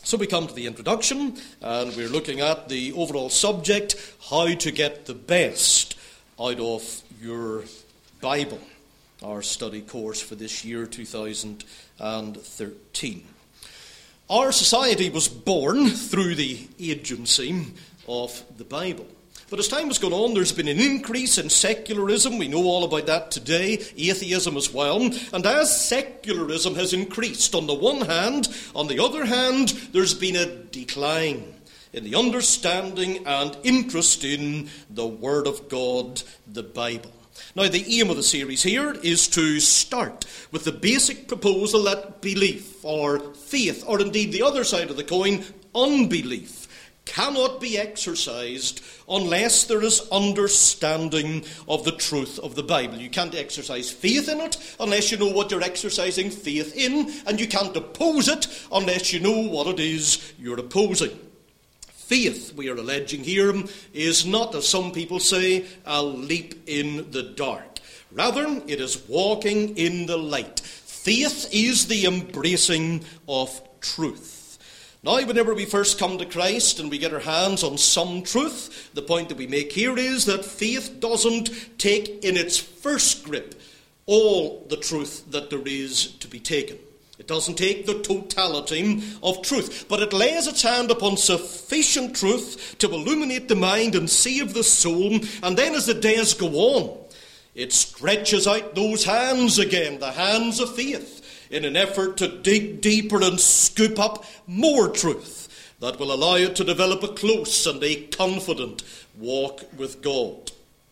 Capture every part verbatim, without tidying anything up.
So we come to the introduction, and we're looking at the overall subject, how to get the best out of your Bible, our study course for this year, two thousand thirteen. Our society was born through the agency of the Bible. But as time has gone on, there's been an increase in secularism. We know all about that today, atheism as well. And as secularism has increased on the one hand, on the other hand, there's been a decline in the understanding and interest in the Word of God, the Bible. Now, the aim of the series here is to start with the basic proposal that belief, or faith, or indeed the other side of the coin, unbelief, cannot be exercised unless there is understanding of the truth of the Bible. You can't exercise faith in it unless you know what you're exercising faith in, and you can't oppose it unless you know what it is you're opposing. Faith, we are alleging here, is not, as some people say, a leap in the dark. Rather, it is walking in the light. Faith is the embracing of truth. Now, whenever we first come to Christ and we get our hands on some truth, the point that we make here is that faith doesn't take in its first grip all the truth that there is to be taken. It doesn't take the totality of truth, but it lays its hand upon sufficient truth to illuminate the mind and save the soul, and then as the days go on, it stretches out those hands again, the hands of faith, in an effort to dig deeper and scoop up more truth that will allow it to develop a close and a confident walk with God.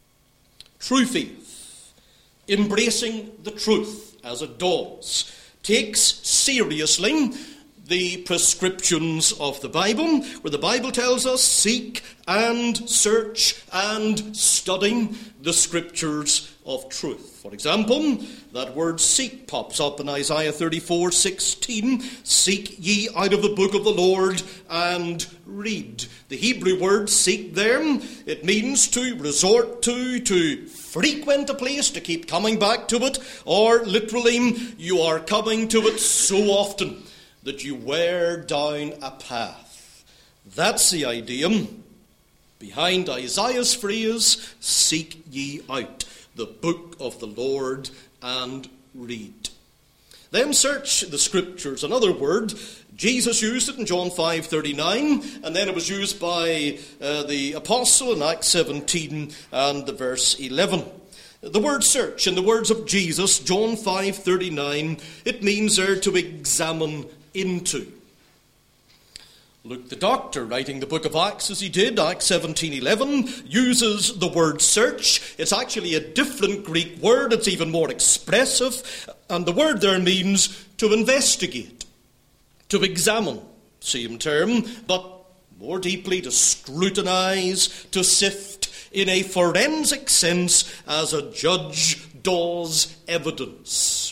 True faith, embracing the truth as it does, takes seriously the prescriptions of the Bible, where the Bible tells us, seek and search and study the scriptures of truth. For example, that word seek pops up in Isaiah thirty-four sixteen. Seek ye out of the book of the Lord and read. The Hebrew word seek there, it means to resort to, to frequent a place, to keep coming back to it, or literally, you are coming to it so often that you wear down a path. That's the idea behind Isaiah's phrase, seek ye out the book of the Lord and read. Then search the scriptures. Another word, Jesus used it in John five thirty-nine, and then it was used by uh, the apostle in Acts seventeen and the verse eleven. The word search, in the words of Jesus, John five thirty-nine, it means there to examine into. Luke the doctor, writing the book of Acts as he did, Acts seventeen eleven, uses the word search. It's actually a different Greek word. It's even more expressive. And the word there means to investigate, to examine, same term, but more deeply to scrutinize, to sift in a forensic sense as a judge does evidence.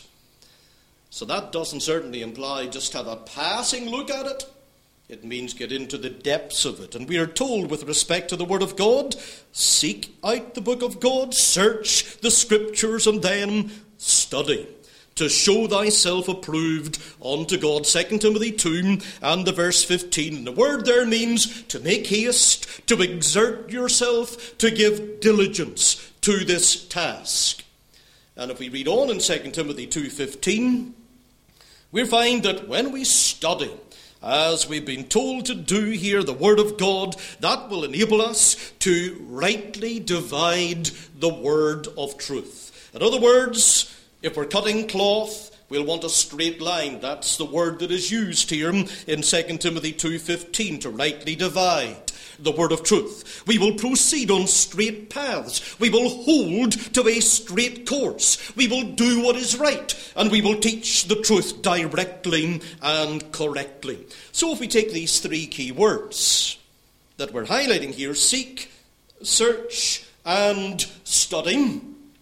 So that doesn't certainly imply just have a passing look at it. It means get into the depths of it. And we are told with respect to the Word of God, seek out the book of God, search the Scriptures, and then study, to show thyself approved unto God. Second Timothy two and the verse fifteen. And the word there means to make haste, to exert yourself, to give diligence to this task. And if we read on in Second Timothy two fifteen, we find that when we study, as we've been told to do here, the Word of God, that will enable us to rightly divide the word of truth. In other words, if we're cutting cloth, we'll want a straight line. That's the word that is used here in Second Timothy two fifteen, to rightly divide the word of truth. We will proceed on straight paths. We will hold to a straight course. We will do what is right, and we will teach the truth directly and correctly. So if we take these three key words that we're highlighting here, seek, search, and study,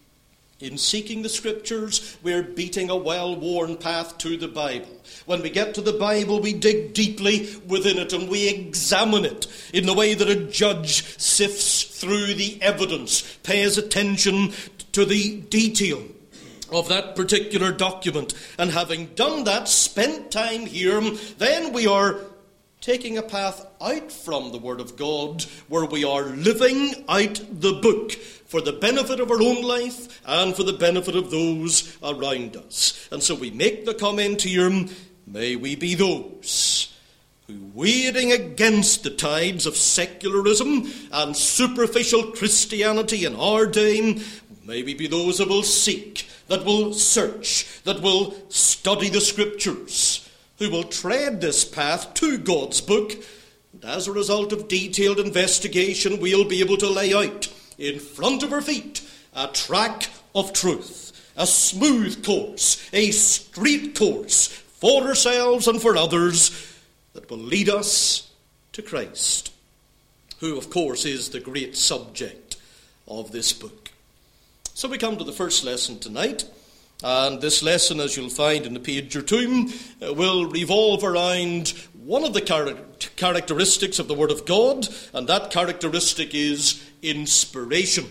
in seeking the Scriptures, we're beating a well-worn path to the Bible. When we get to the Bible, we dig deeply within it and we examine it in the way that a judge sifts through the evidence, pays attention to the detail of that particular document. And having done that, spent time here, then we are taking a path out from the Word of God, where we are living out the book for the benefit of our own life and for the benefit of those around us. And so we make the comment here, may we be those who, wading against the tides of secularism and superficial Christianity in our day, may we be those that will seek, that will search, that will study the Scriptures, who will tread this path to God's book, and as a result of detailed investigation, we'll be able to lay out in front of our feet a track of truth, a smooth course, a straight course for ourselves and for others that will lead us to Christ, who, of course, is the great subject of this book. So we come to the first lesson tonight. And this lesson, as you'll find in the page or two, uh, will revolve around one of the char- characteristics of the Word of God, and that characteristic is inspiration.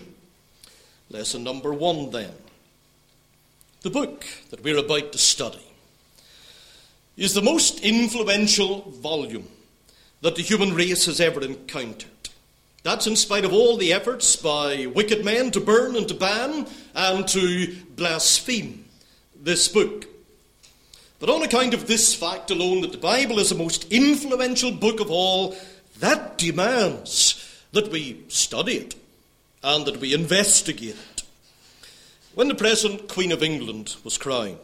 Lesson number one, then. The book that we're about to study is the most influential volume that the human race has ever encountered. That's in spite of all the efforts by wicked men to burn and to ban and to blaspheme this book. But on account of this fact alone, that the Bible is the most influential book of all, that demands that we study it and that we investigate it. When the present Queen of England was crowned,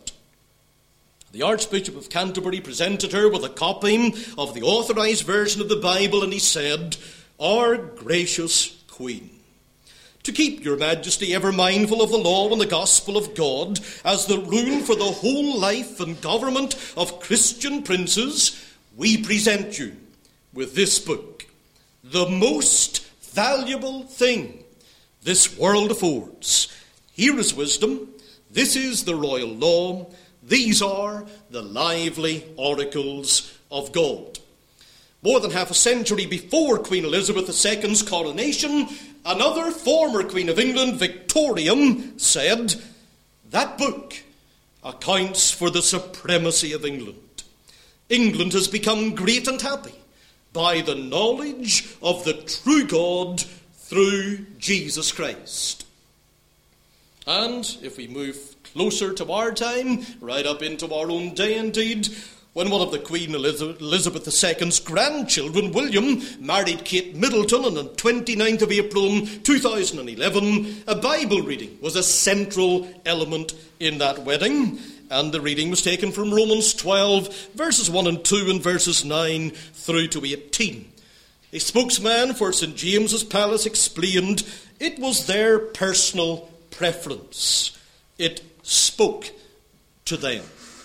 the Archbishop of Canterbury presented her with a copy of the authorized version of the Bible, and he said, "Our gracious Queen, to keep your Majesty ever mindful of the law and the gospel of God as the rule for the whole life and government of Christian princes, we present you with this book, the most valuable thing this world affords. Here is wisdom, this is the royal law, these are the lively oracles of God." More than half a century before Queen Elizabeth the Second's coronation, another former Queen of England, Victoria, said, "That book accounts for the supremacy of England. England has become great and happy by the knowledge of the true God through Jesus Christ." And if we move closer to our time, right up into our own day indeed, when one of the Queen Elizabeth the Second's grandchildren, William, married Kate Middleton on the twenty-ninth of April two thousand eleven, a Bible reading was a central element in that wedding, and the reading was taken from Romans twelve, verses one and two, and verses nine through to eighteen. A spokesman for Saint James's Palace explained it was their personal preference. It spoke to them.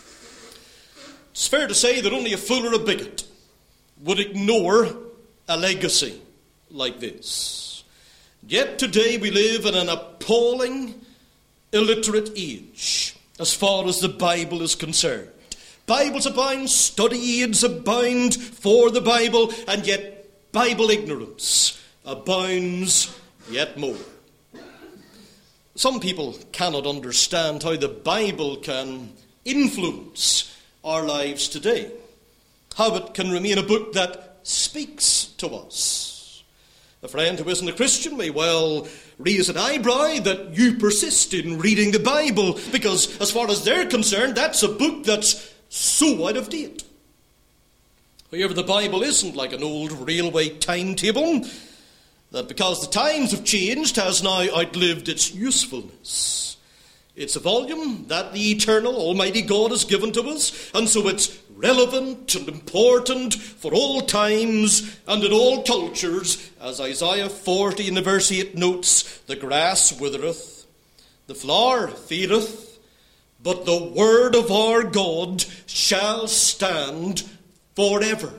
It's fair to say that only a fool or a bigot would ignore a legacy like this. Yet today we live in an appalling, illiterate age as far as the Bible is concerned. Bibles abound, study aids abound for the Bible, and yet Bible ignorance abounds yet more. Some people cannot understand how the Bible can influence our lives today, how it can remain a book that speaks to us. A friend who isn't a Christian may well raise an eyebrow that you persist in reading the Bible, because as far as they're concerned, that's a book that's so out of date. However, the Bible isn't like an old railway timetable that, because the times have changed, has now outlived its usefulness. It's a volume that the eternal Almighty God has given to us, and so it's relevant and important for all times and in all cultures. As Isaiah forty in the verse eight notes, "The grass withereth, the flower fadeth, but the word of our God shall stand forever."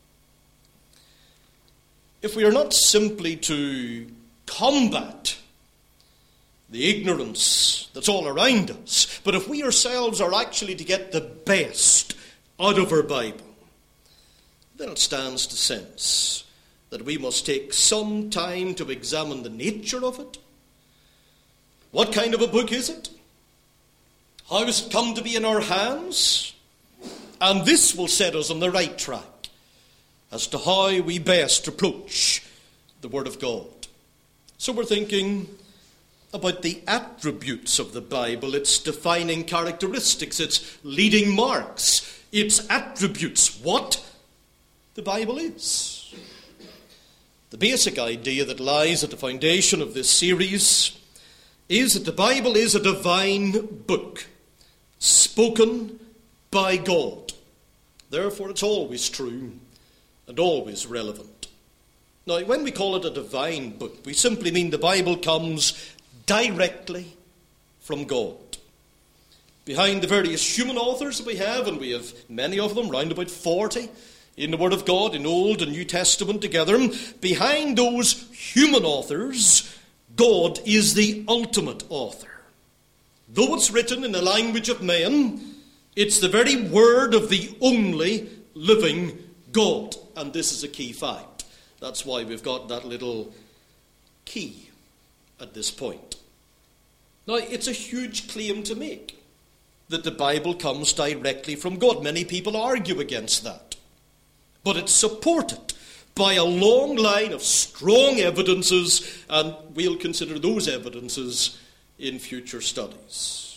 If we are not simply to combat the ignorance that's all around us, but if we ourselves are actually to get the best out of our Bible, then it stands to sense that we must take some time to examine the nature of it. What kind of a book is it? How has it come to be in our hands? And this will set us on the right track as to how we best approach the Word of God. So we're thinking about the attributes of the Bible, its defining characteristics, its leading marks, its attributes, what the Bible is. The basic idea that lies at the foundation of this series is that the Bible is a divine book, spoken by God. Therefore, it's always true and always relevant. Now, when we call it a divine book, we simply mean the Bible comes directly from God. Behind the various human authors that we have, and we have many of them, round about forty, in the Word of God, in Old and New Testament together, behind those human authors, God is the ultimate author. Though it's written in the language of men, it's the very word of the only living God. And this is a key fact. That's why we've got that little key at this point. Now, it's a huge claim to make that the Bible comes directly from God. Many people argue against that. But it's supported by a long line of strong evidences, and we'll consider those evidences in future studies.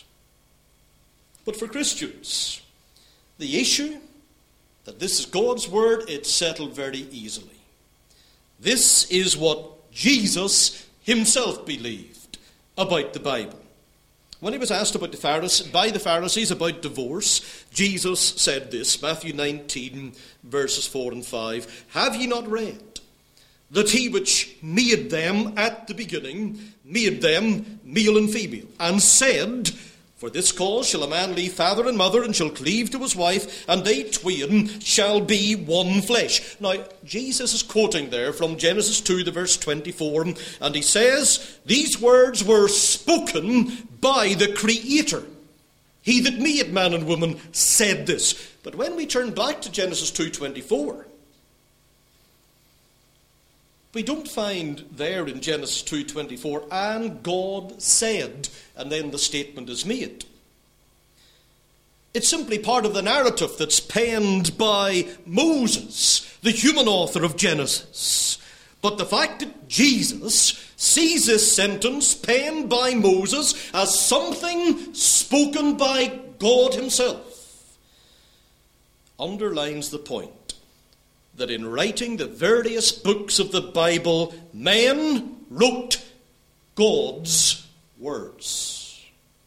But for Christians, the issue that this is God's word, it's settled very easily. This is what Jesus himself believed about the Bible. When he was asked about the Pharisees, by the Pharisees about divorce, Jesus said this, Matthew nineteen, verses four and five, "Have ye not read that he which made them at the beginning, made them male and female, and said, For this cause shall a man leave father and mother, and shall cleave to his wife, and they twain shall be one flesh." Now, Jesus is quoting there from Genesis two, the verse twenty-four, and he says, these words were spoken by the Creator. He that made man and woman said this. But when we turn back to Genesis two twenty-four, we don't find there in Genesis two twenty-four, "and God said," and then the statement is made. It's simply part of the narrative that's penned by Moses, the human author of Genesis. But the fact that Jesus sees this sentence penned by Moses as something spoken by God himself underlines the point that in writing the various books of the Bible, men wrote God's words.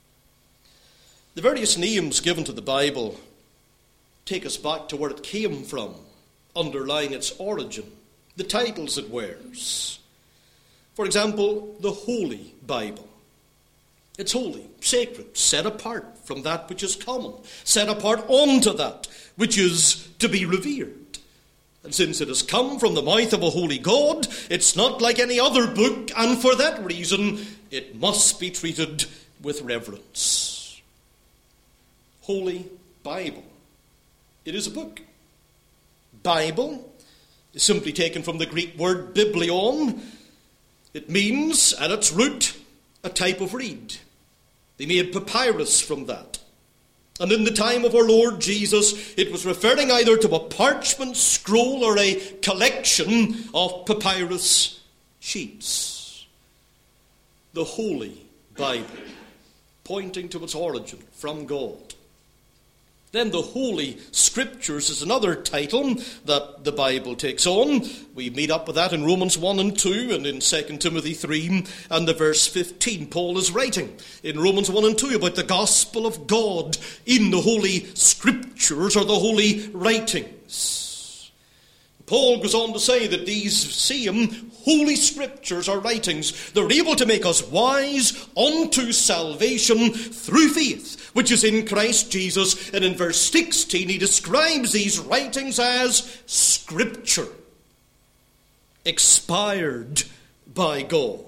The various names given to the Bible take us back to where it came from, underlying its origin, the titles it wears. For example, the Holy Bible. It's holy, sacred, set apart from that which is common, set apart unto that which is to be revered. And since it has come from the mouth of a holy God, it's not like any other book, and for that reason, it must be treated with reverence. Holy Bible. It is a book. Bible is simply taken from the Greek word biblion. It means, at its root, a type of reed. They made papyrus from that. And in the time of our Lord Jesus, it was referring either to a parchment scroll or a collection of papyrus sheets. The Holy Bible, pointing to its origin from God. Then the Holy Scriptures is another title that the Bible takes on. We meet up with that in Romans one and two and in Second Timothy three and the verse fifteen. Paul is writing in Romans one and two about the gospel of God in the Holy Scriptures or the Holy Writings. Paul goes on to say that these same Holy Scriptures or writings, they're able to make us wise unto salvation through faith, which is in Christ Jesus. And in verse sixteen, he describes these writings as Scripture, expired by God.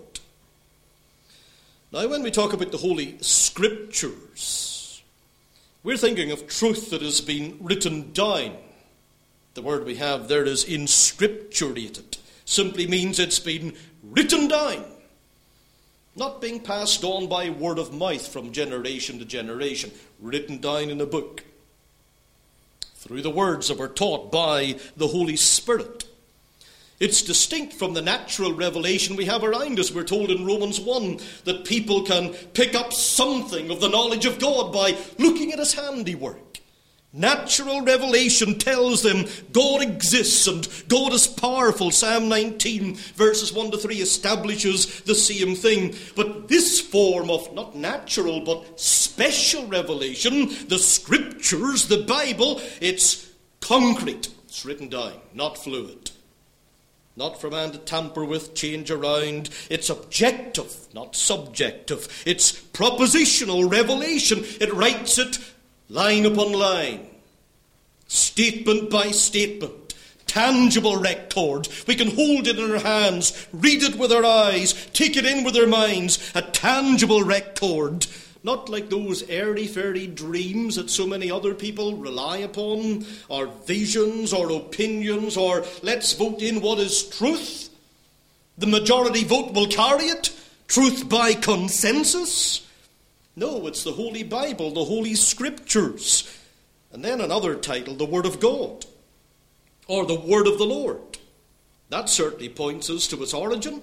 Now, when we talk about the Holy Scriptures, we're thinking of truth that has been written down. The word we have there is inscripturated. Simply means it's been written down, not being passed on by word of mouth from generation to generation, written down in a book. through the words that were taught by the Holy Spirit. It's distinct from the natural revelation we have around us. We're told in Romans one that people can pick up something of the knowledge of God by looking at his handiwork. Natural revelation tells them God exists and God is powerful. Psalm nineteen, verses one to three establishes the same thing. But this form of not natural but special revelation, the Scriptures, the Bible, it's concrete. It's written down, not fluid. Not for man to tamper with, change around. It's objective, not subjective. It's propositional revelation. It writes it line upon line, statement by statement, tangible record. We can hold it in our hands, read it with our eyes, take it in with our minds, a tangible record. Not like those airy-fairy dreams that so many other people rely upon, or visions, or opinions, or let's vote in what is truth. The majority vote will carry it. Truth by consensus. No, it's the Holy Bible, the Holy Scriptures. And then another title, the Word of God, or the Word of the Lord. That certainly points us to its origin.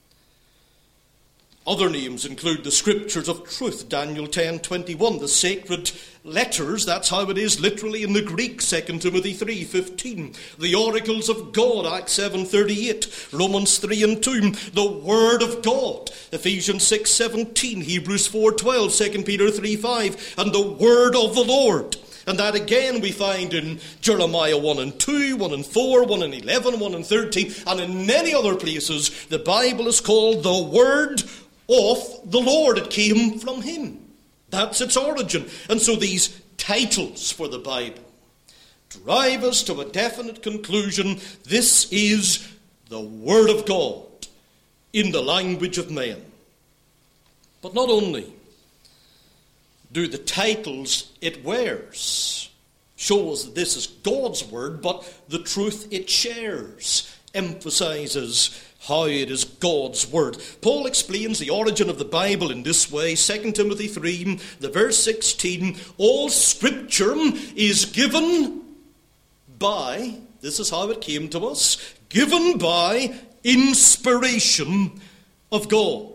Other names include the Scriptures of Truth, Daniel ten twenty-one, the sacred letters, that's how it is literally in the Greek, Second Timothy three fifteen, the oracles of God, Acts seven thirty-eight, Romans three and two, the Word of God, Ephesians six seventeen, Hebrews four twelve, Second Peter three five, and the Word of the Lord. And that again we find in Jeremiah one and two, one and four, one and eleven, one and thirteen, and in many other places the Bible is called the Word of the Lord. It came from him. That's its origin. And so these titles for the Bible drive us to a definite conclusion. This is the Word of God in the language of men. But not only do the titles it wears show us that this is God's Word, but the truth it shares emphasizes how it is God's Word. Paul explains the origin of the Bible in this way. Second Timothy three, the verse sixteen, all Scripture is given by, this is how it came to us, given by inspiration of God.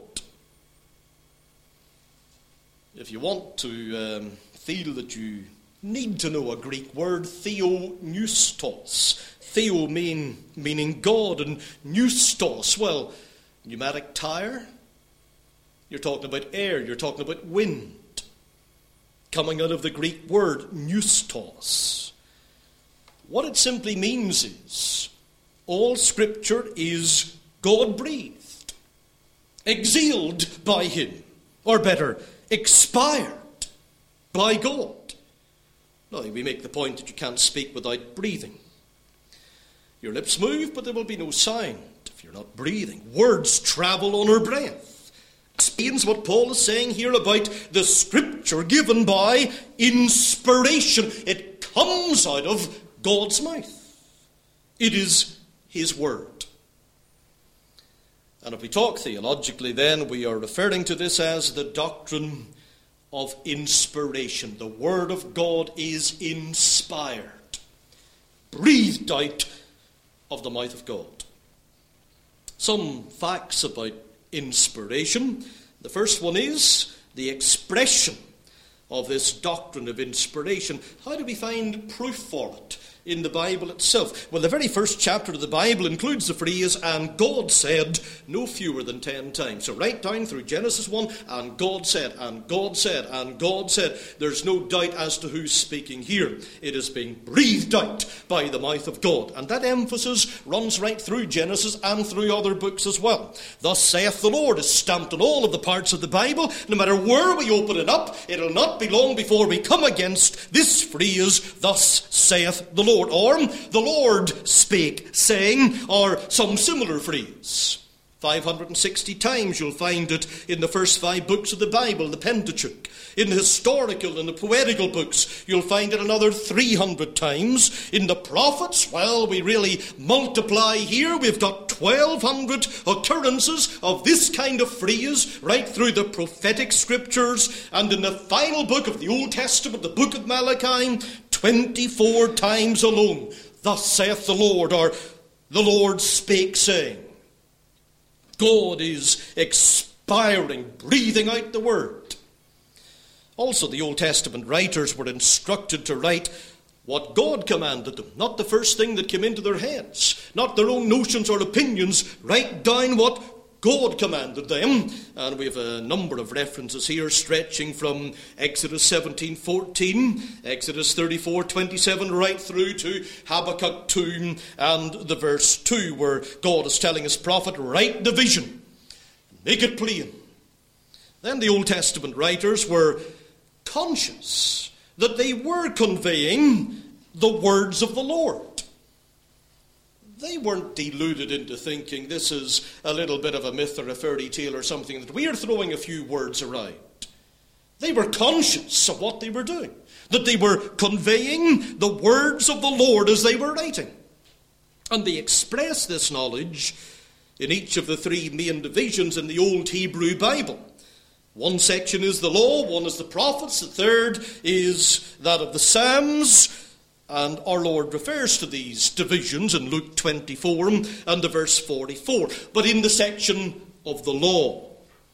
If you want to um, feel that you need to know a Greek word, theopneustos. Theo mean, meaning God, and pneustos, well, pneumatic tire. You're talking about air, you're talking about wind. Coming out of the Greek word, pneustos. What it simply means is, all Scripture is God-breathed, exhaled by him, or better, expired by God. Now, we make the point that you can't speak without breathing. Your lips move, but there will be no sound if you're not breathing. Words travel on our breath. Explains what Paul is saying here about the Scripture given by inspiration. It comes out of God's mouth. It is his Word. And if we talk theologically, then we are referring to this as the doctrine of inspiration. The Word of God is inspired, breathed out of the mouth of God. Some facts about inspiration. The first one is the expression of this doctrine of inspiration. How do we find proof for it in the Bible itself? Well, the very first chapter of the Bible includes the phrase, and God said, no fewer than ten times. So right down through Genesis one, and God said, and God said, and God said. There's no doubt as to who's speaking here. It is being breathed out by the mouth of God. And that emphasis runs right through Genesis and through other books as well. Thus saith the Lord is stamped on all of the parts of the Bible. No matter where we open it up, it'll not be long before we come against this phrase, thus saith the Lord. Or, the Lord spake, saying, or some similar phrase. five hundred sixty times you'll find it in the first five books of the Bible, the Pentateuch. In the historical and the poetical books, you'll find it another three hundred times. In the prophets, well, we really multiply here. We've got twelve hundred occurrences of this kind of phrase right through the prophetic scriptures. And in the final book of the Old Testament, the book of Malachi, twenty-four times alone, thus saith the Lord, or the Lord spake, saying. God is expiring, breathing out the word. Also, the Old Testament writers were instructed to write what God commanded them, not the first thing that came into their heads, not their own notions or opinions. Write down what God commanded them. And we have a number of references here stretching from Exodus seventeen fourteen, Exodus thirty-four twenty-seven, right through to Habakkuk two and the verse two, where God is telling his prophet, write the vision, make it plain. Then the Old Testament writers were conscious that they were conveying the words of the Lord. They weren't deluded into thinking this is a little bit of a myth or a fairy tale or something, that we are throwing a few words around. They were conscious of what they were doing, that they were conveying the words of the Lord as they were writing. And they express this knowledge in each of the three main divisions in the Old Hebrew Bible. One section is the law, one is the prophets, the third is that of the Psalms. And our Lord refers to these divisions in Luke twenty-four and the verse forty-four. But in the section of the law,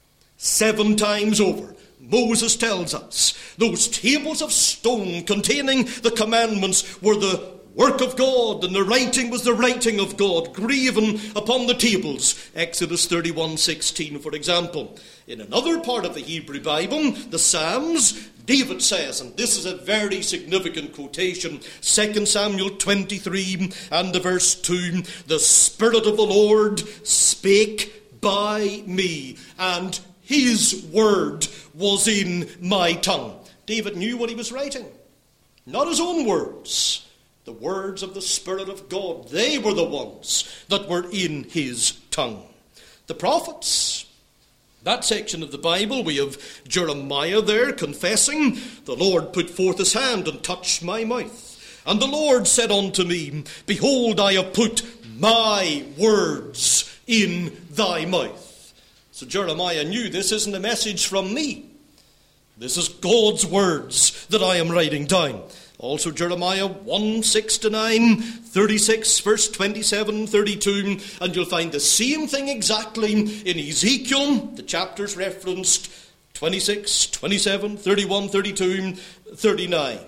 seven times over, Moses tells us those tables of stone containing the commandments were the work of God, and the writing was the writing of God, graven upon the tables. Exodus thirty-one sixteen, for example. In another part of the Hebrew Bible, the Psalms, David says, and this is a very significant quotation, Second Samuel twenty-three and the verse two, the Spirit of the Lord spake by me, and his word was in my tongue. David knew what he was writing, not his own words. The words of the Spirit of God, they were the ones that were in his tongue. The prophets, that section of the Bible, we have Jeremiah there confessing, the Lord put forth his hand and touched my mouth. And the Lord said unto me, behold, I have put my words in thy mouth. So Jeremiah knew this isn't a message from me. This is God's words that I am writing down. Also Jeremiah one, six to nine, thirty-six, verse twenty-seven, thirty-two, and you'll find the same thing exactly in Ezekiel, the chapters referenced, twenty-six, twenty-seven, thirty-one, thirty-two, thirty-nine.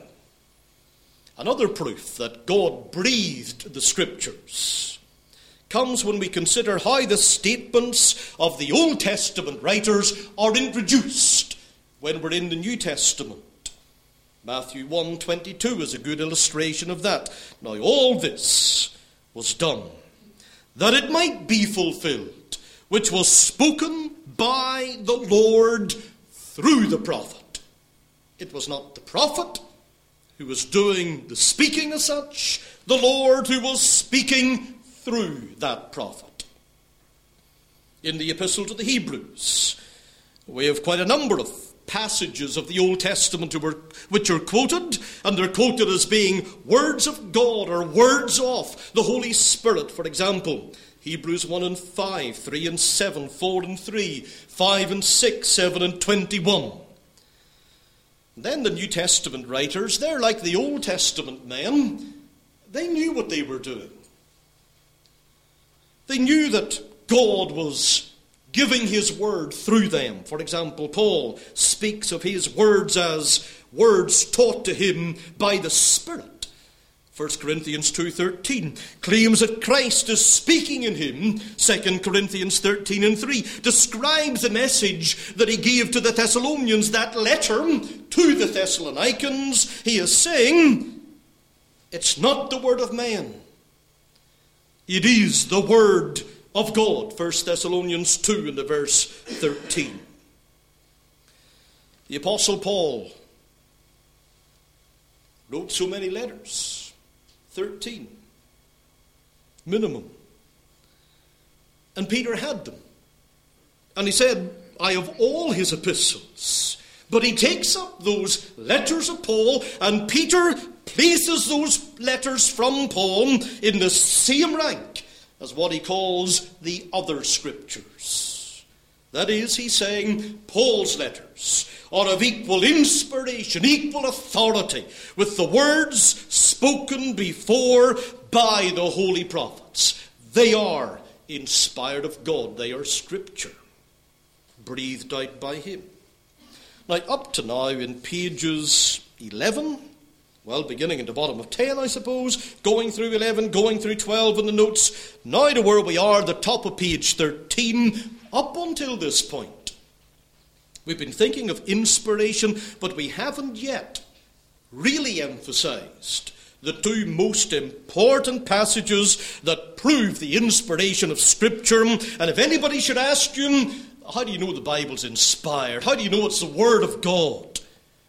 Another proof that God breathed the Scriptures comes when we consider how the statements of the Old Testament writers are introduced when we're in the New Testament. Matthew one twenty-two is a good illustration of that. Now all this was done that it might be fulfilled, which was spoken by the Lord through the prophet. It was not the prophet who was doing the speaking as such, the Lord who was speaking through that prophet. In the Epistle to the Hebrews, we have quite a number of passages of the Old Testament which are quoted, and they're quoted as being words of God or words of the Holy Spirit. For example, Hebrews one and five, three and seven, four and three, five and six, seven and twenty-one. And then the New Testament writers, they're like the Old Testament men. They knew what they were doing. They knew that God was giving his word through them. For example, Paul speaks of his words as words taught to him by the Spirit. First Corinthians two thirteen claims that Christ is speaking in him. Second Corinthians thirteen and three describes the message that he gave to the Thessalonians, that letter to the Thessalonians. He is saying, it's not the word of man. It is the word of God. First Thessalonians two and the verse thirteen. The Apostle Paul wrote so many letters, thirteen minimum. And Peter had them. And he said, I have all his epistles. But he takes up those letters of Paul, and Peter places those letters from Paul in the same rank as what he calls the other scriptures. That is, he's saying Paul's letters are of equal inspiration, equal authority with the words spoken before by the holy prophets. They are inspired of God. They are Scripture, breathed out by him. Now, up to now in pages eleven, well, beginning at the bottom of ten, I suppose, going through eleven, going through twelve in the notes, now to where we are, the top of page thirteen, up until this point, we've been thinking of inspiration, but we haven't yet really emphasized the two most important passages that prove the inspiration of Scripture. And if anybody should ask you, how do you know the Bible's inspired? How do you know it's the Word of God?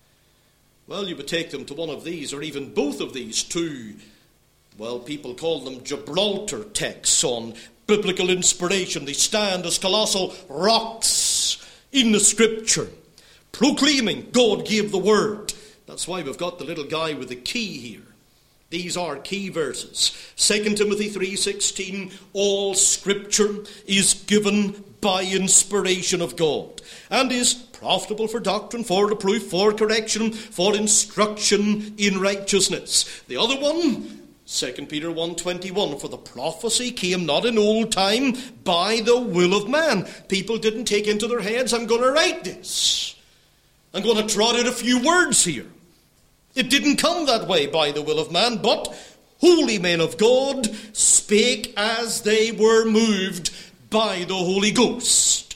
Well, you would take them to one of these, or even both of these two, well, people call them Gibraltar texts on biblical inspiration. They stand as colossal rocks in the Scripture, proclaiming God gave the Word. That's why we've got the little guy with the key here. These are key verses. Second Timothy three sixteen, all Scripture is given by inspiration of God, and is profitable for doctrine, for reproof, for correction, for instruction in righteousness. The other one, Second Peter one twenty-one, for the prophecy came not in old time by the will of man. People didn't take into their heads, I'm going to write this. I'm going to trot out a few words here. It didn't come that way by the will of man, but holy men of God spake as they were moved by the Holy Ghost.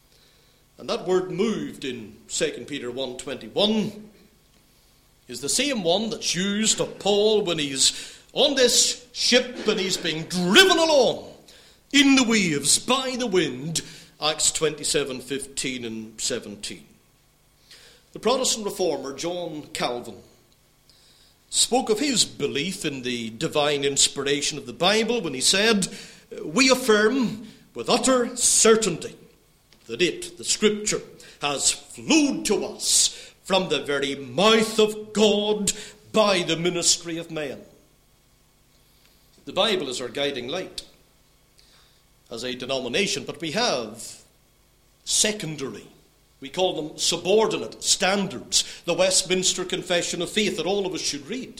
And that word moved in Second Peter one twenty-one is the same one that's used of Paul when he's on this ship and he's being driven along in the waves by the wind, Acts twenty-seven fifteen and seventeen. The Protestant reformer John Calvin spoke of his belief in the divine inspiration of the Bible when he said, we affirm with utter certainty that it, the Scripture, has flowed to us from the very mouth of God by the ministry of man. The Bible is our guiding light as a denomination, but we have secondary, we call them subordinate standards, the Westminster Confession of Faith that all of us should read.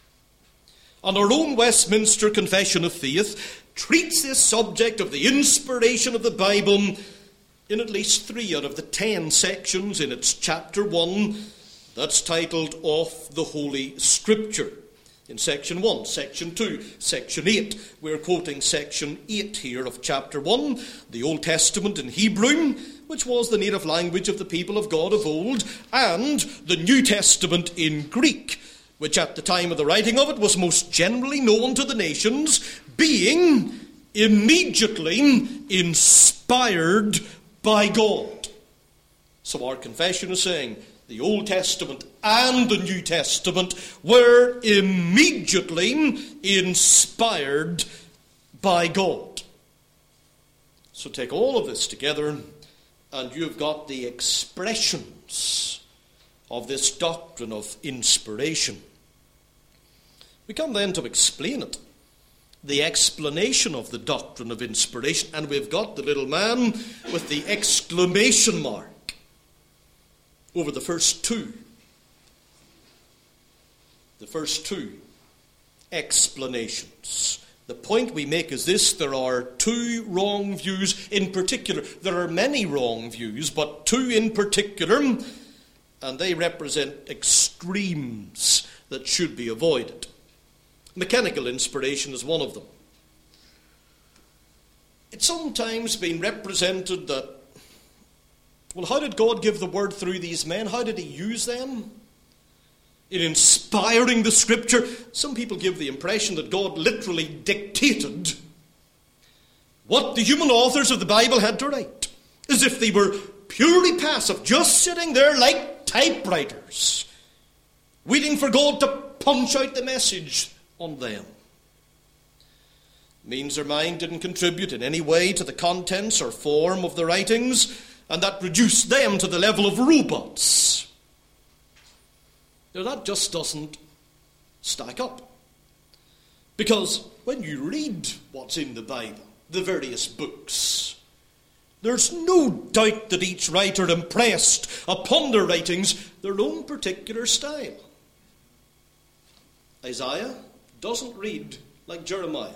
And our own Westminster Confession of Faith treats this subject of the inspiration of the Bible in at least three out of the ten sections in its chapter one that's titled Of the Holy Scripture. In section one, section two, section eight. We're quoting section eight here of chapter one, the Old Testament in Hebrew, which was the native language of the people of God of old, and the New Testament in Greek, which at the time of the writing of it was most generally known to the nations, being immediately inspired by God. So our confession is saying the Old Testament and the New Testament were immediately inspired by God. So take all of this together, and you've got the expressions of this doctrine of inspiration. We come then to explain it, the explanation of the doctrine of inspiration, and we've got the little man with the exclamation mark over the first two. The first two explanations. The point we make is this: there are two wrong views in particular. There are many wrong views, but two in particular, and they represent extremes that should be avoided. Mechanical inspiration is one of them. It's sometimes been represented that, well, how did God give the word through these men? How did he use them in inspiring the Scripture? Some people give the impression that God literally dictated what the human authors of the Bible had to write, as if they were purely passive, just sitting there like typewriters, waiting for God to punch out the message on them. It means their mind didn't contribute in any way to the contents or form of the writings, and that reduced them to the level of robots. Now that just doesn't stack up. Because when you read what's in the Bible, the various books, There's no doubt that each writer impressed upon their writings their own particular style. Isaiah doesn't read like Jeremiah.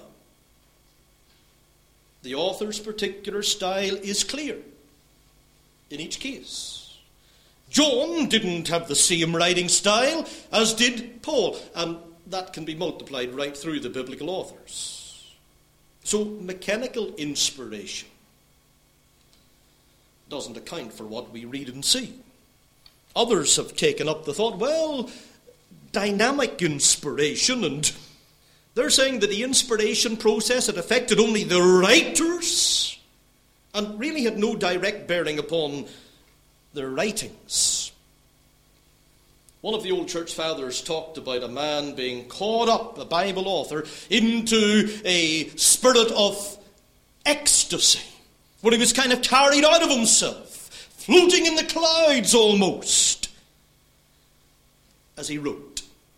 The author's particular style is clear in each case. John didn't have the same writing style as did Paul, and that can be multiplied right through the biblical authors. So mechanical inspiration doesn't account for what we read and see. Others have taken up the thought, well, dynamic inspiration, and they're saying that the inspiration process had affected only the writers and really had no direct bearing upon their writings. One of the old church fathers talked about a man being caught up, a Bible author, into a spirit of ecstasy, where he was kind of carried out of himself, floating in the clouds almost, as he wrote.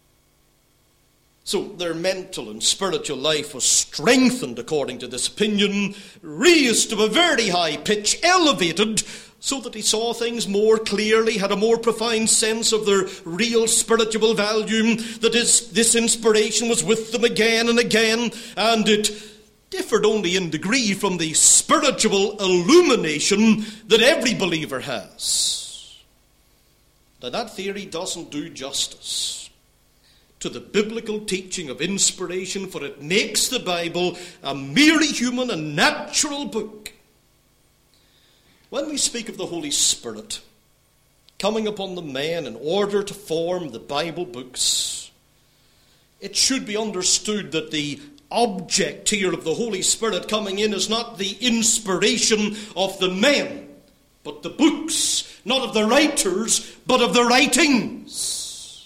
So their mental and spiritual life was strengthened, according to this opinion, raised to a very high pitch, elevated, so that he saw things more clearly, had a more profound sense of their real spiritual value, that his, this inspiration was with them again and again, and it differed only in degree from the spiritual illumination that every believer has. Now that theory doesn't do justice to the biblical teaching of inspiration, for it makes the Bible a merely human and natural book. When we speak of the Holy Spirit coming upon the man in order to form the Bible books, it should be understood that the object here of the Holy Spirit coming in is not the inspiration of the men, but the books, not of the writers, but of the writings.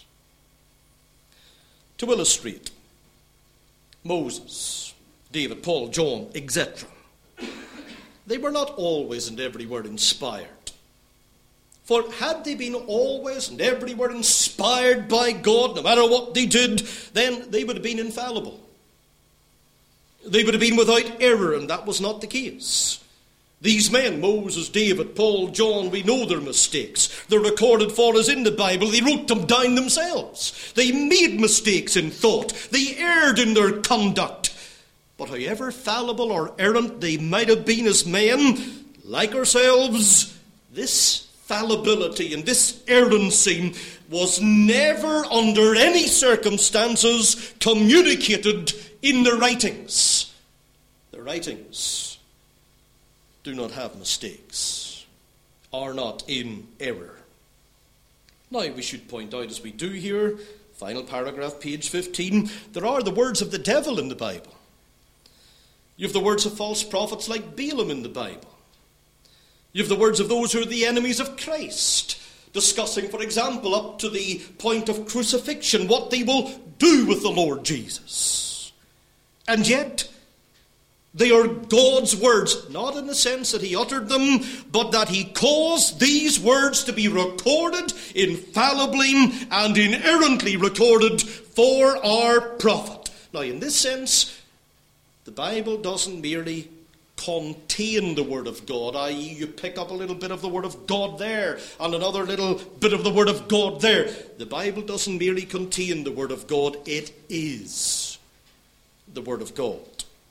To illustrate, Moses, David, Paul, John, et cetera, they were not always and everywhere inspired. For had they been always and everywhere inspired by God, no matter what they did, then they would have been infallible. They would have been without error, and that was not the case. These men, Moses, David, Paul, John, we know their mistakes. They're recorded for us in the Bible. They wrote them down themselves. They made mistakes in thought. They erred in their conduct. But however fallible or errant they might have been as men, like ourselves, this fallibility and this errancy was never under any circumstances communicated in the writings. The writings do not have mistakes, are not in error. Now we should point out, as we do here, final paragraph, page fifteen, there are the words of the devil in the Bible. You have the words of false prophets like Balaam in the Bible. You have the words of those who are the enemies of Christ, discussing, for example, up to the point of crucifixion, what they will do with the Lord Jesus. And yet, they are God's words, not in the sense that he uttered them, but that he caused these words to be recorded infallibly and inerrantly recorded for our profit. Now, in this sense, the Bible doesn't merely contain the Word of God, that is you pick up a little bit of the Word of God there and another little bit of the Word of God there. The Bible doesn't merely contain the Word of God, it is the Word of God.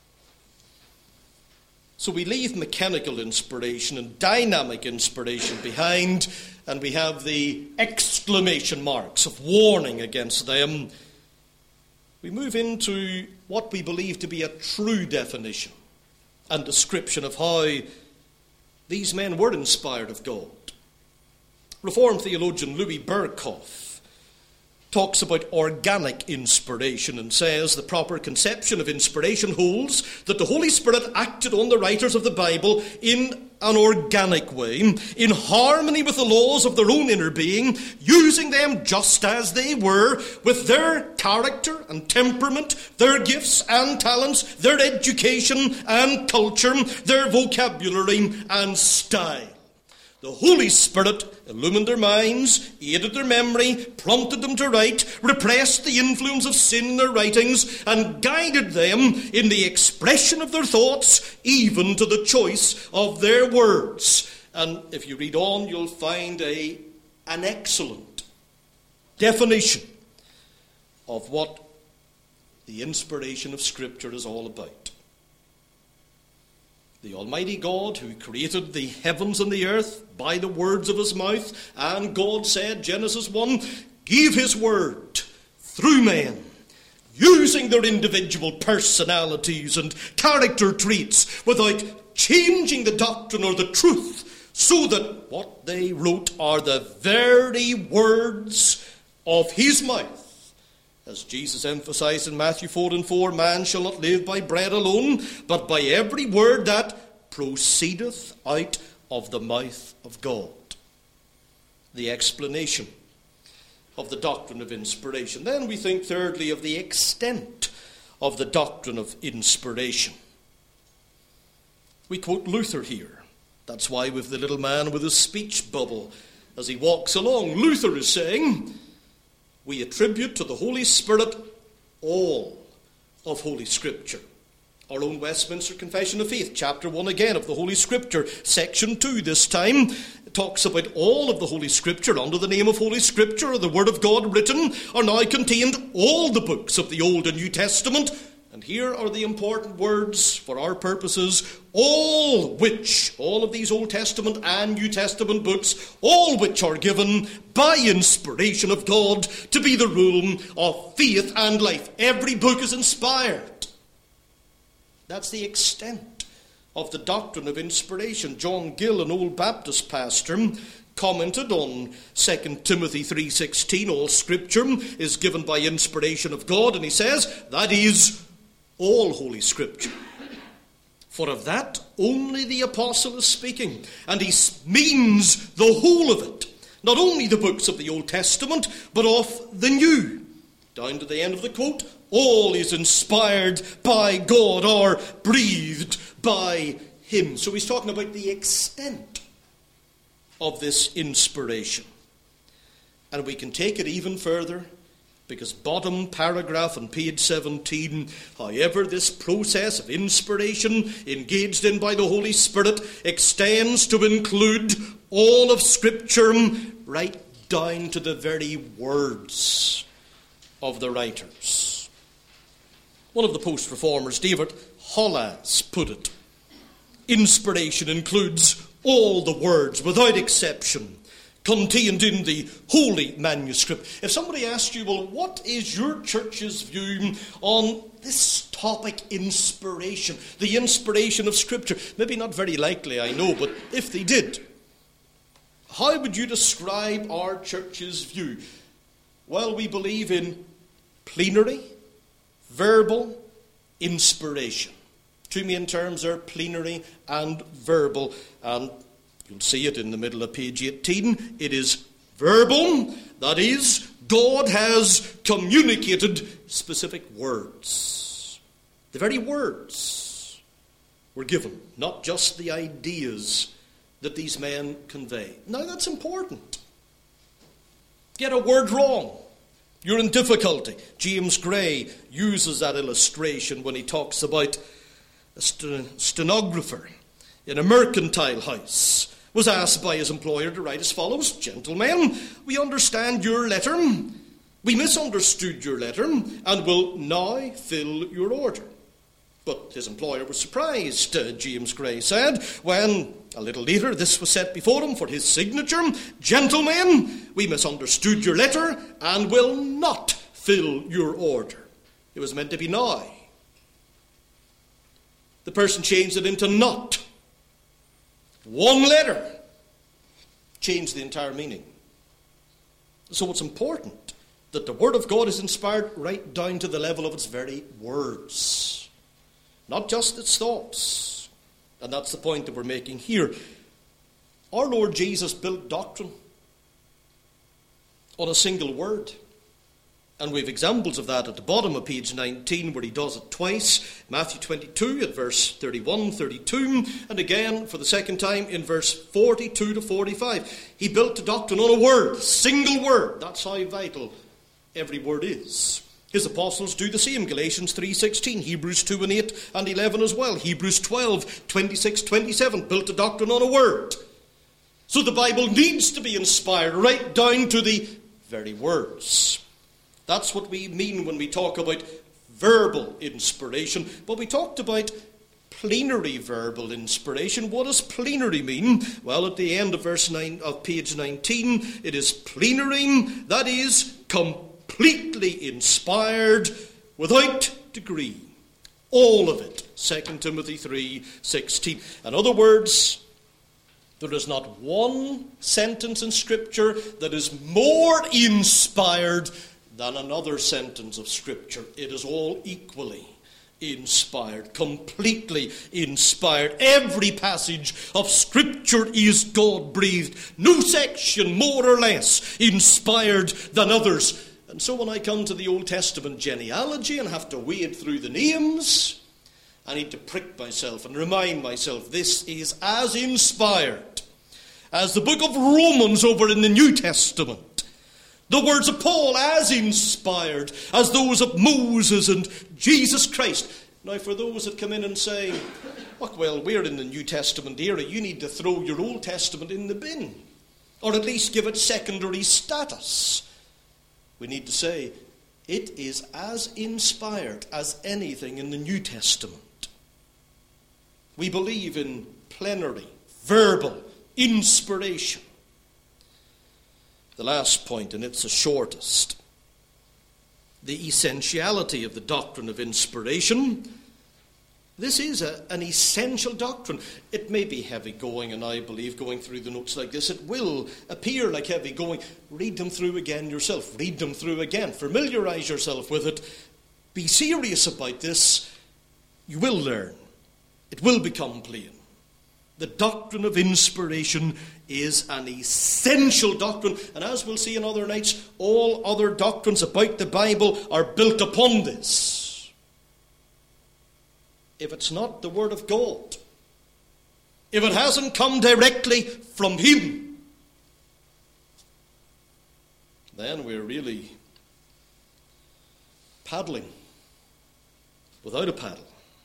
So we leave mechanical inspiration and dynamic inspiration behind, and we have the exclamation marks of warning against them. We move into what we believe to be a true definition and description of how these men were inspired of God. Reformed theologian Louis Berkhoff talks about organic inspiration and says the proper conception of inspiration holds that the Holy Spirit acted on the writers of the Bible in an organic way, in harmony with the laws of their own inner being, using them just as they were, with their character and temperament, their gifts and talents, their education and culture, their vocabulary and style. The Holy Spirit illumined their minds, aided their memory, prompted them to write, repressed the influence of sin in their writings, and guided them in the expression of their thoughts, even to the choice of their words. And if you read on, you'll find a, an excellent definition of what the inspiration of Scripture is all about. The Almighty God, who created the heavens and the earth by the words of his mouth, and God said, Genesis one, gave his word through men, using their individual personalities and character traits without changing the doctrine or the truth, so that what they wrote are the very words of his mouth. As Jesus emphasized in Matthew four and four, man shall not live by bread alone, but by every word that proceedeth out of the mouth of God. The explanation of the doctrine of inspiration. Then we think thirdly of the extent of the doctrine of inspiration. We quote Luther here. That's why with the little man with his speech bubble as he walks along, Luther is saying, we attribute to the Holy Spirit all of Holy Scripture. Our own Westminster Confession of Faith, chapter one again of the Holy Scripture, section two this time, talks about all of the Holy Scripture. Under the name of Holy Scripture, or the Word of God written, are now contained all the books of the Old and New Testament. And here are the important words for our purposes, all which, all of these Old Testament and New Testament books, all which are given by inspiration of God to be the rule of faith and life. Every book is inspired. That's the extent of the doctrine of inspiration. John Gill, an old Baptist pastor, commented on Second Timothy three sixteen, all Scripture is given by inspiration of God, and he says, that is all Holy Scripture. For of that only the apostle is speaking, and he means the whole of it. Not only the books of the Old Testament, but of the New. Down to the end of the quote, all is inspired by God, or breathed by him. So he's talking about the extent of this inspiration. And we can take it even further, because bottom paragraph on page seventeen, however, this process of inspiration engaged in by the Holy Spirit extends to include all of Scripture, right down to the very words of the writers. One of the post-reformers, David Hollas, put it, inspiration includes all the words, without exception, contained in the Holy Manuscript. If somebody asked you, well, what is your church's view on this topic, inspiration, the inspiration of Scripture? Maybe not very likely, I know, but if they did, how would you describe our church's view? Well, we believe in plenary, verbal, inspiration. Two main terms are plenary and verbal, and you'll see it in the middle of page eighteen. It is verbal, that is, God has communicated specific words. The very words were given, not just the ideas that these men convey. Now that's important. Get a word wrong, you're in difficulty. James Gray uses that illustration when he talks about a st- stenographer in a mercantile house was asked by his employer to write as follows: Gentlemen, we understand your letter. We misunderstood your letter and will now fill your order. But his employer was surprised, uh, James Gray said, when a little later this was set before him for his signature. Gentlemen, we misunderstood your letter and will not fill your order. It was meant to be now. The person changed it into not. One letter changed the entire meaning. So it's important that the Word of God is inspired right down to the level of its very words, not just its thoughts. And that's the point that we're making here. Our Lord Jesus built doctrine on a single word. And we have examples of that at the bottom of page nineteen, where he does it twice. Matthew twenty-two at verse thirty-one, thirty-two, and again for the second time in verse forty-two to forty-five. He built the doctrine on a word, a single word. That's how vital every word is. His apostles do the same. Galatians three sixteen, Hebrews two and eight and eleven as well. Hebrews twelve, twenty-six, twenty-seven, built the doctrine on a word. So the Bible needs to be inspired right down to the very words. That's what we mean when we talk about verbal inspiration. But we talked about plenary verbal inspiration. What does plenary mean? Well, at the end of verse nine of page nineteen, it is plenary, that is, completely inspired without degree. All of it. Second Timothy three sixteen. In other words, there is not one sentence in Scripture that is more inspired than another sentence of Scripture. It is all equally inspired, completely inspired. Every passage of Scripture is God-breathed. No section more or less inspired than others. And so when I come to the Old Testament genealogy and have to wade through the names, I need to prick myself and remind myself this is as inspired as the book of Romans over in the New Testament. The words of Paul as inspired as those of Moses and Jesus Christ. Now, for those that come in and say, look, well, we're in the New Testament era, you need to throw your Old Testament in the bin, or at least give it secondary status. We need to say, it is as inspired as anything in the New Testament. We believe in plenary, verbal inspiration. The last point, and it's the shortest, the essentiality of the doctrine of inspiration. This is a, an essential doctrine. It may be heavy going, and I believe going through the notes like this, it will appear like heavy going. Read them through again yourself. Read them through again. Familiarize yourself with it. Be serious about this. You will learn. It will become plain. The doctrine of inspiration is an essential doctrine. And as we'll see in other nights, all other doctrines about the Bible are built upon this. If it's not the Word of God, if it hasn't come directly from Him, then we're really paddling without a paddle.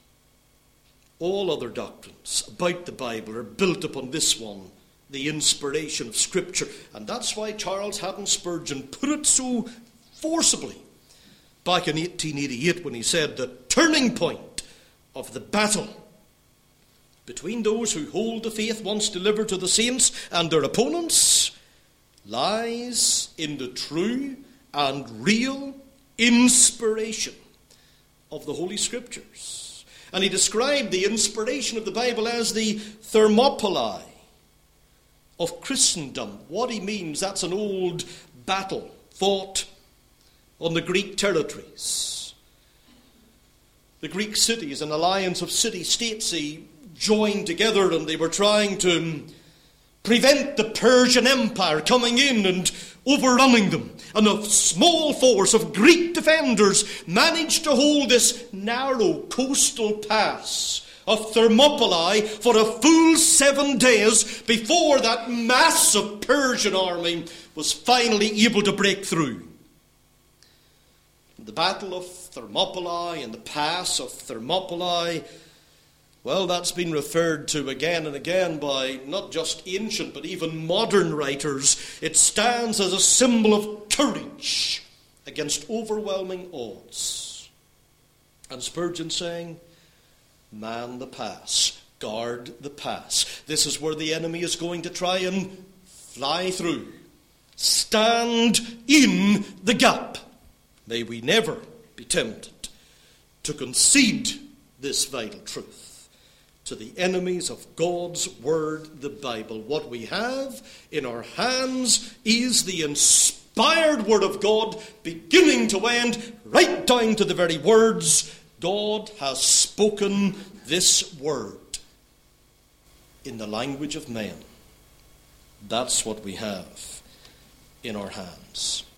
All other doctrines about the Bible are built upon this one, the inspiration of Scripture. And that's why Charles Haddon Spurgeon put it so forcibly back in eighteen eighty-eight when he said, the turning point of the battle between those who hold the faith once delivered to the saints and their opponents lies in the true and real inspiration of the Holy Scriptures. And he described the inspiration of the Bible as the Thermopylae of Christendom. What he means, that's an old battle fought on the Greek territories. The Greek cities, an alliance of city-states, he joined together, and they were trying to prevent the Persian Empire coming in and overrunning them. And a small force of Greek defenders managed to hold this narrow coastal pass of Thermopylae for a full seven days before that massive Persian army was finally able to break through. The Battle of Thermopylae and the Pass of Thermopylae, well, that's been referred to again and again by not just ancient but even modern writers. It stands as a symbol of courage against overwhelming odds. And Spurgeon saying, man the pass, guard the pass. This is where the enemy is going to try and fly through. Stand in the gap. May we never be tempted to concede this vital truth to the enemies of God's Word, the Bible. What we have in our hands is the inspired Word of God, beginning to end, right down to the very words. God has spoken this Word in the language of men. That's what we have in our hands.